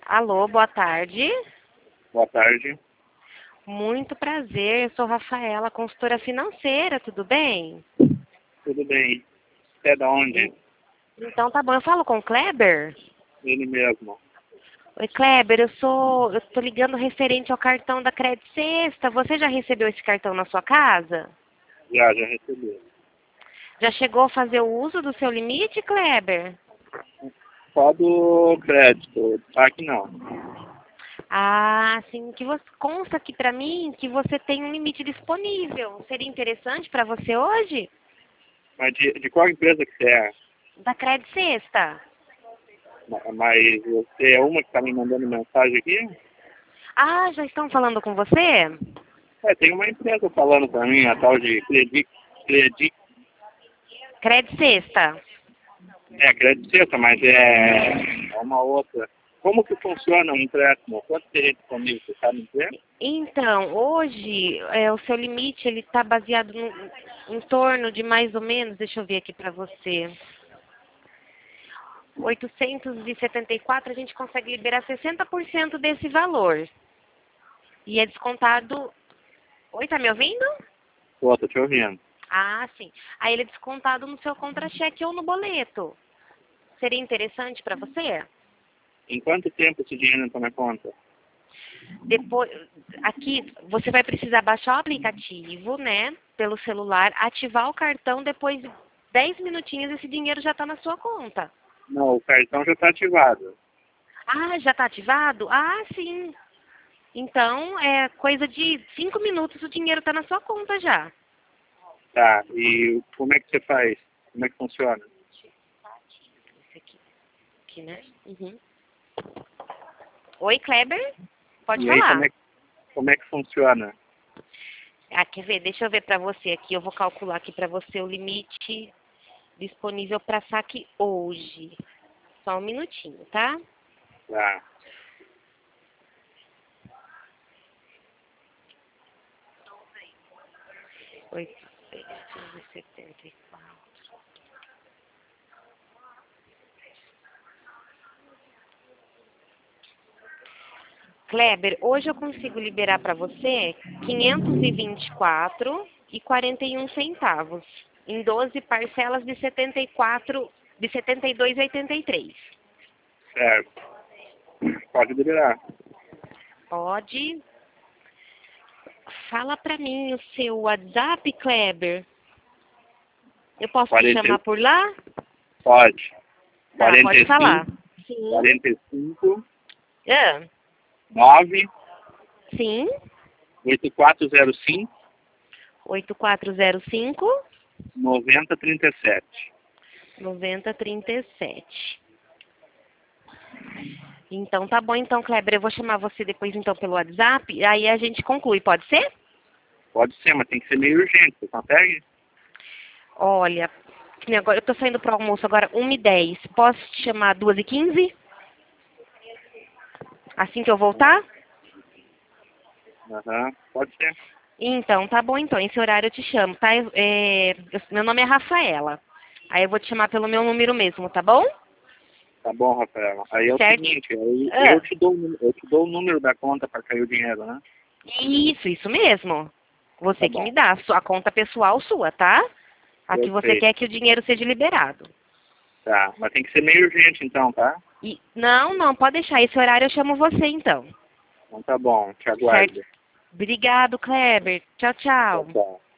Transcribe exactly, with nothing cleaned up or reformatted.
Alô, boa tarde. Boa tarde. Muito prazer, eu sou Rafaela, consultora financeira, tudo bem? Tudo bem. Você é da onde? Então tá bom, eu falo com o Kleber? Ele mesmo. Oi, Kleber, eu sou, eu tô ligando referente ao cartão da Credit Sexta. Você já recebeu esse cartão na sua casa? Já, já recebi. Já chegou a fazer o uso do seu limite, Kleber? Só do crédito. Aqui não. Ah, sim, que você consta aqui pra mim que você tem um limite disponível. Seria interessante pra você hoje? Mas de, de qual empresa que você é? Da Credit Sexta. Ma- Mas você é uma que está me mandando mensagem aqui? Ah, já estão falando com você? É, tem uma empresa falando para mim, a tal de Credit. Credit. Credit Sexta. É, Credit Sexta, mas é, é uma outra. Como que funciona um empréstimo? Quanto teria disponível? Você sabe dizer? Então, hoje, é, o seu limite, ele está baseado no, em torno de mais ou menos, deixa eu ver aqui para você, oitocentos e setenta e quatro, a gente consegue liberar sessenta por cento desse valor. E é descontado... Oi, tá me ouvindo? Pô, tô te ouvindo. Ah, sim. Aí ele é descontado no seu contra-cheque ou no boleto. Seria interessante para você? Em quanto tempo esse dinheiro entra na conta? Depois, aqui você vai precisar baixar o aplicativo, né, pelo celular, ativar o cartão, depois de dez minutinhos esse dinheiro já está na sua conta. Não, o cartão já está ativado. Ah, já está ativado? Ah, sim. Então, é coisa de cinco minutos o dinheiro está na sua conta já. Tá, e como é que você faz? Como é que funciona? Esse aqui, aqui, né? Uhum. Oi, Kleber? Pode E aí como falar. é, que- como é que funciona? Ah, quer ver? Deixa eu ver para você aqui. Eu vou calcular aqui para você o limite disponível para saque hoje. Só um minutinho, tá? Tá. oitocentos e setenta e quatro. Kleber, hoje eu consigo liberar para você quinhentos e vinte e quatro e quarenta e um centavos em doze parcelas de setenta e quatro, de setenta e dois e oitenta e três. Certo. Pode liberar. Pode. Fala para mim o seu WhatsApp, Kleber. Eu posso te quarenta, chamar por lá? pode. Tá, pode falar. quarenta e cinco, Sim. quarenta e cinco, Ah, nove, sim. oito quatro zero cinco, oito quatro zero cinco, noventa trinta e sete. noventa trinta e sete. Então tá bom, então, Kleber, eu vou chamar você depois então pelo WhatsApp, aí a gente conclui, pode ser? Pode ser, mas tem que ser meio urgente. Você consegue? Olha, que nem agora, eu tô saindo pro almoço agora uma e dez. Posso te chamar duas e quinze? Assim que eu voltar? Aham, pode ser. Então, tá bom então, esse horário eu te chamo, tá? Eu- é, eu- meu nome é Rafaela. Aí eu vou te chamar pelo meu número mesmo, tá bom? Tá bom, Rafael. Aí é o Certo? seguinte, aí Ah, eu te dou, o nú- eu te dou o número da conta para cair o dinheiro, né? isso, isso mesmo. Tá Você que me bom. dá, a sua conta pessoal sua, tá? A que você Perfeito. quer que o dinheiro seja liberado. Tá, mas tem que ser meio urgente então, tá? E, não, não, pode deixar. Esse horário eu chamo você, então. Então tá bom, te Certo? aguardo. Obrigado, Kleber. Tchau, Tchau, tchau. tchau.